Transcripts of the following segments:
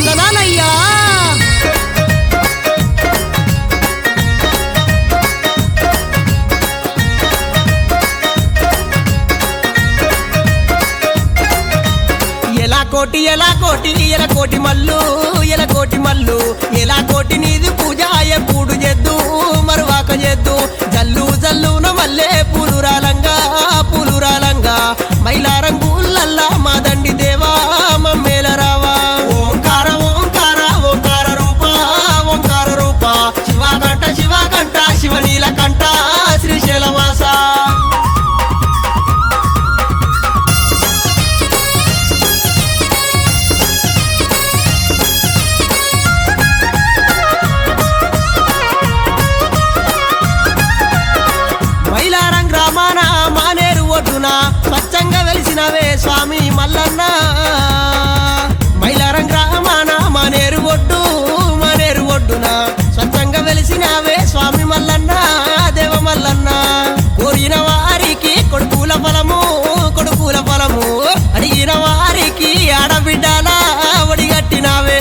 వందనాలయ్యా. ఎలా కోటి మల్లు ఎలా కోటి నీది పూజ ఎప్పుడు చేద్దు మరువాక చేద్దు జల్లు జల్లున మల్లె పూలు రాలంగా మైలారం పూలల్లా మా దండి దేవా మమ్మేల రావా. ఓంకార ఓంకార ఓంకార రూప శివకంఠ శివనీల కంఠ శ్రీశైలవాస. స్వచ్ఛంగా వెలిసినవే స్వామి మల్లన్న మైలారం గ్రామాన మానేరు ఒడ్డున స్వచ్ఛంగా వెలిసినవే స్వామి మల్లన్న దేవ మల్లన్న. కోరిన వారికి కొడుకుల ఫలము అడిగిన వారికి ఆడబిడ్డల ఒడిగట్టినవే.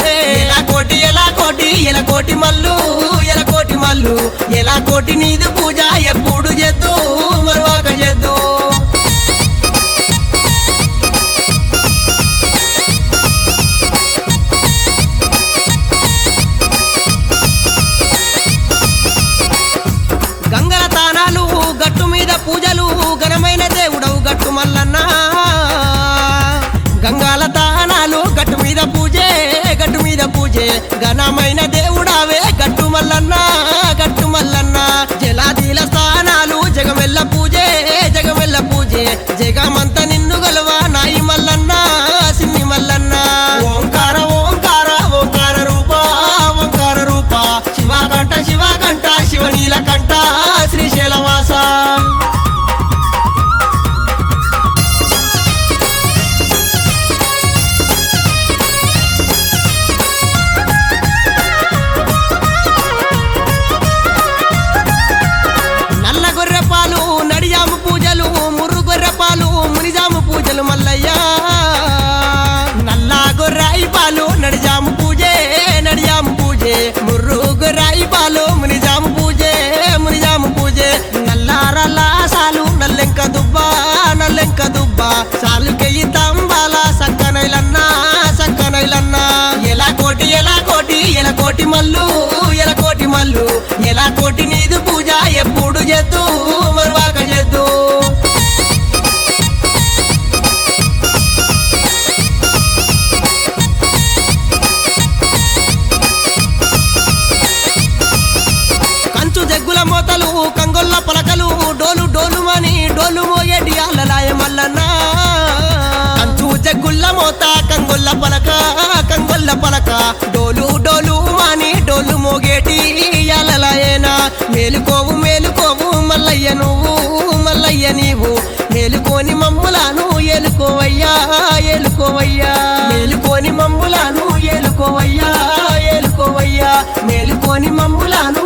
ఎలా కోటి మల్లు ఎలా కోటి నీది పూజ ఎప్పుడు చేద్దు మరువాక చేద్దు. గంగల తానాలు గట్టు మీద పూజలు ఘనమైన దేవుడవు గట్టు మల్లన్న. గంగాల తానాలు గట్టు మీద పూజే ఘనమైన దేవుడావే గట్టు మల్లన్న. జలాదీల స్థానాలు జగమెల్ల పూజే జగమంత నిన్ను గలవా నాయి మల్లన్న సిన్ని మల్లన్న. ఓంకార రూప శివకంఠ శివనీల కంఠ శ్రీశైలవాస. నల్ల గొర్రె పాలు నడిజాము పూజలు ముర్రు గొర్రె పాలు మునిజాము పూజలు మల్లయ్యా. నల్ల గొర్రాయి పాలు నడిజాము పూజే ముర్రు గొర్రాయి పాలు మునిజాము పూజే నల్లారల్లా సాలు నల్లెంక దుబ్బ సాలుకెయ్యి తంబాల సక్కనైలన్న. ఎలా కోటి మల్లు ఎలా కోటి నీది పూజ ఎప్పుడు చేద్దు మరువాక చేద్దు. కంచు జగ్గుల మోతలు కంగొల్ల పలకలు డోలు మని డోలు మోగేటి అల్లలాయ మల్లన్న. కంచు జగ్గుల్ల మోత కంగొల్ల పలక డోలు మాని డోలు మోగేటి అల్లలాయేనా. మేలుకోవు మల్లయ్య నీవు మేలుకోని మమ్ములను ఏలుకోవయ్యా. మేలుకోని మమ్ములను ఏలుకోవయ్యా. మేలుకోని మమ్ములను